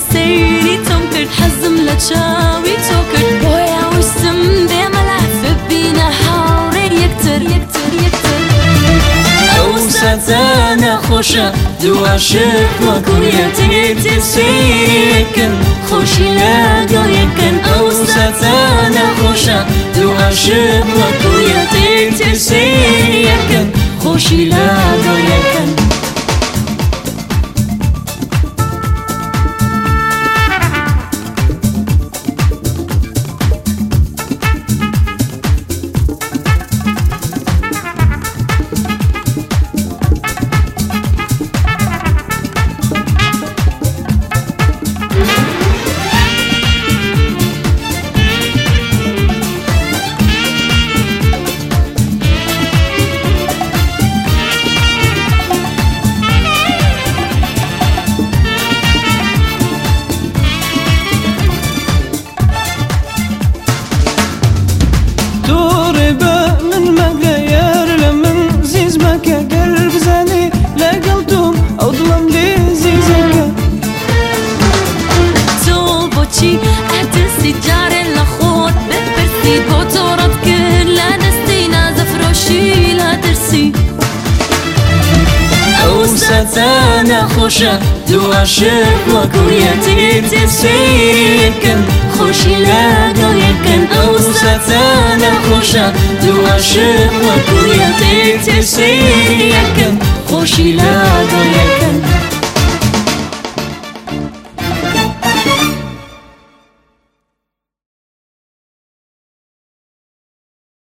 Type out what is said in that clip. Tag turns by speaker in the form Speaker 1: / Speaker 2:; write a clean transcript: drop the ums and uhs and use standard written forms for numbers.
Speaker 1: سيري تمكر حزم لتشاوي توكر بويا وسم دي ملعب بينا حاوري يكتر يكتر يكتر
Speaker 2: او ساتانا خوشا دو عاشق وكريتي تسيكن خوشي لاقو يكن او ساتانا خوشا دو عاشق وكريتي تسيكن خوشي لاقو يكن ساتانا خوشا دو عاشق وكريتي تسيكن خوشي لاقو يكن او ساتانا خوشا دو عاشق وكريتي تسيكن خوشي لاقو يكن